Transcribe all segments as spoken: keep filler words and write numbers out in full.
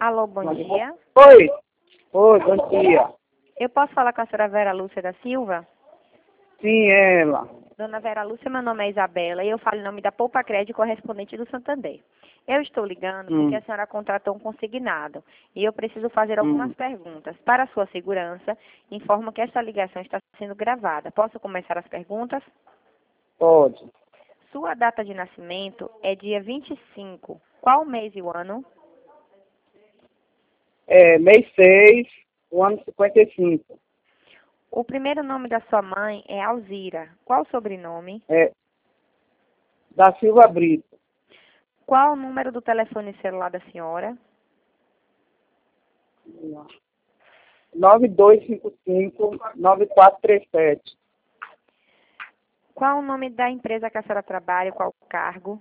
Alô, bom dia. Oi, oi, bom dia. Eu posso falar com a senhora Vera Lúcia da Silva? Sim, ela. Dona Vera Lúcia, meu nome é Isabela e eu falo em nome da Poupa Crédito, correspondente do Santander. Eu estou ligando porque Hum. a senhora contratou um consignado e eu preciso fazer algumas Hum. perguntas. Para a sua segurança, informo que esta ligação está sendo gravada. Posso começar as perguntas? Pode. Sua data de nascimento é dia vinte e cinco. Qual mês e o ano? É, mês seis, o ano cinquenta e cinco. O primeiro nome da sua mãe é Alzira. Qual o sobrenome? É, da Silva Brito. Qual o número do telefone celular da senhora? nove dois cinco cinco, nove quatro três sete. Qual o nome da empresa que a senhora trabalha? Qual o cargo?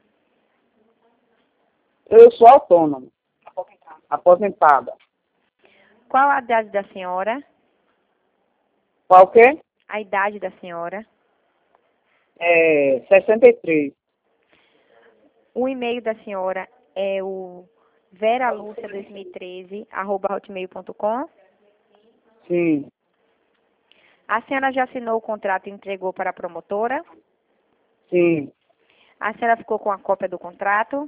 Eu sou autônomo. Aposentada. Qual a idade da senhora? Qual que é? A idade da senhora? É, sessenta e três. O e-mail da senhora é o veralucia dois mil e treze arroba hotmail ponto com. Sim, A senhora já assinou o contrato e entregou para a promotora? sim, A senhora ficou com a cópia do contrato?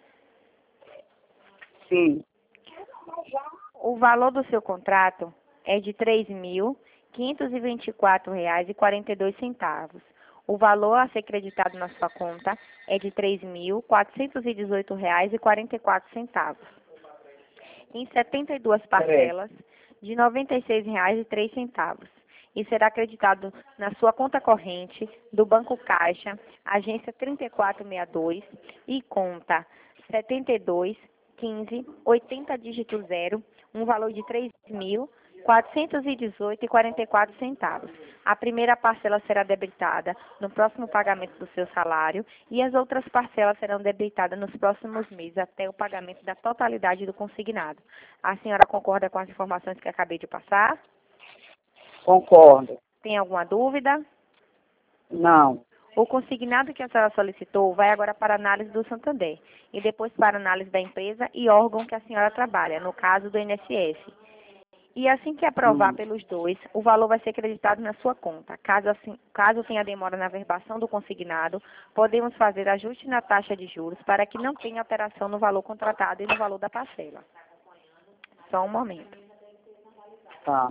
sim. O valor do seu contrato é de três mil quinhentos e vinte e quatro reais e quarenta e dois centavos. O valor a ser creditado na sua conta é de três mil quatrocentos e dezoito reais e quarenta e quatro centavos. Em setenta e duas parcelas de noventa e seis reais e três centavos. E será acreditado na sua conta corrente do Banco Caixa, agência trinta e quatro sessenta e dois e conta setenta e dois quinze oitenta dígito zero, um valor de três mil quatrocentos e dezoito reais e quarenta e quatro centavos. A primeira parcela será debitada no próximo pagamento do seu salário e as outras parcelas serão debitadas nos próximos meses até o pagamento da totalidade do consignado. A senhora concorda com as informações que acabei de passar? Concordo. Tem alguma dúvida? Não. O consignado que a senhora solicitou vai agora para a análise do Santander e depois para a análise da empresa e órgão que a senhora trabalha, no caso do I N S S. E assim que aprovar Hum. pelos dois, o valor vai ser acreditado na sua conta. Caso, assim, caso tenha demora na verbação do consignado, podemos fazer ajuste na taxa de juros para que não tenha alteração no valor contratado e no valor da parcela. Só um momento. Tá.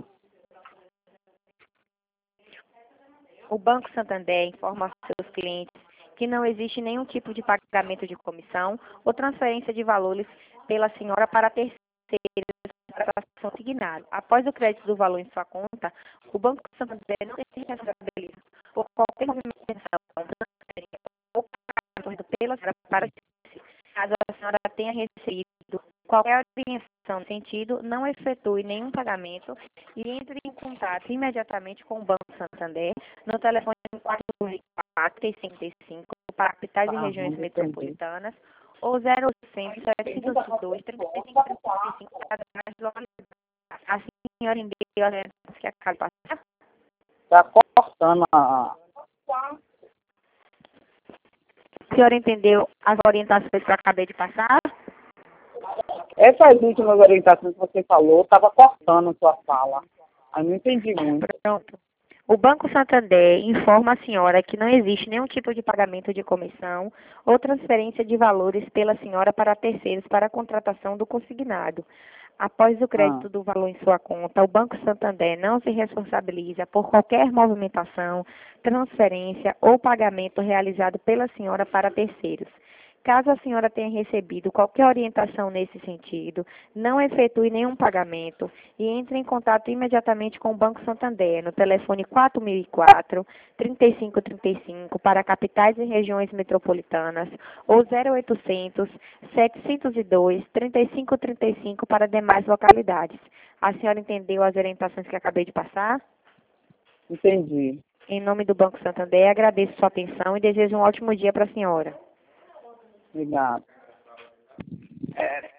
O Banco Santander informa aos seus clientes que não existe nenhum tipo de pagamento de comissão ou transferência de valores pela senhora para terceiros para consignado. Após o crédito do valor em sua conta, o Banco Santander não tem responsabilidade por qualquer movimentação, transferência ou pagamento pela senhora para caso a senhora tenha recebido qualquer orientação no sentido, não efetue nenhum pagamento e entre em contato imediatamente com o Banco Santander no telefone quatro dois quatro, três cinco três cinco para capitais e Tá, regiões não entendi. metropolitanas ou zero oitocentos, setecentos e dois, trinta e cinco trinta e cinco para mais localidades. A senhora entendeu as orientações que acaba de passar? Tá cortando a... A senhora entendeu as orientações que eu acabei de passar? Essas últimas orientações que você falou, estava cortando a sua fala. Aí não entendi muito. Pronto. O Banco Santander informa a senhora que não existe nenhum tipo de pagamento de comissão ou transferência de valores pela senhora para terceiros para a contratação do consignado. Após o Ah, crédito do valor em sua conta, o Banco Santander não se responsabiliza por qualquer movimentação, transferência ou pagamento realizado pela senhora para terceiros. Caso a senhora tenha recebido qualquer orientação nesse sentido, não efetue nenhum pagamento e entre em contato imediatamente com o Banco Santander no telefone quatro mil e quatro, trinta e cinco trinta e cinco para capitais e regiões metropolitanas ou zero oitocentos, setecentos e dois, trinta e cinco trinta e cinco para demais localidades. A senhora entendeu as orientações que acabei de passar? entendi. Em nome do Banco Santander, agradeço sua atenção e desejo um ótimo dia para a senhora. Obrigado.